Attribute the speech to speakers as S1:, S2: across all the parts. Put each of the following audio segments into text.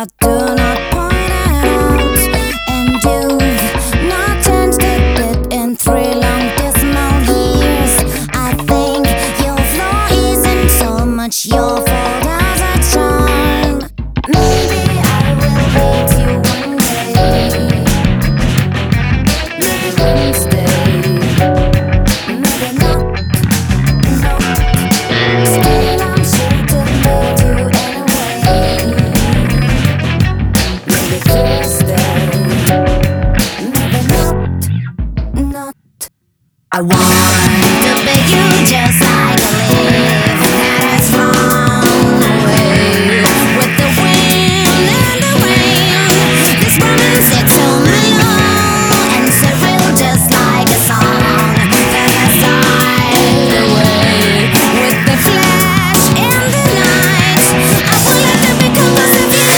S1: but do not point it out. And you've not changed a bit in 3 long dismal years. I think your flaw isn't so much your fault as a charm. Maybe I will meet you one day, maybe Wednesday, maybe not. Still I'm sure to meet you anyway. Maybe Thursday, maybe not. I want to be you just like a leaf that has flown away with the wind and the rain. This romance it's so mellow and surreal, just like a song that has died away with the flash in the night. I wanted to be close to you.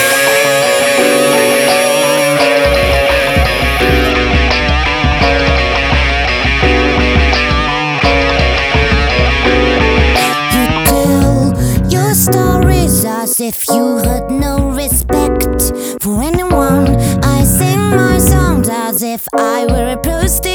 S1: Your stories as if you had no respect for anyone. I sing my songs as if I were a prostitute.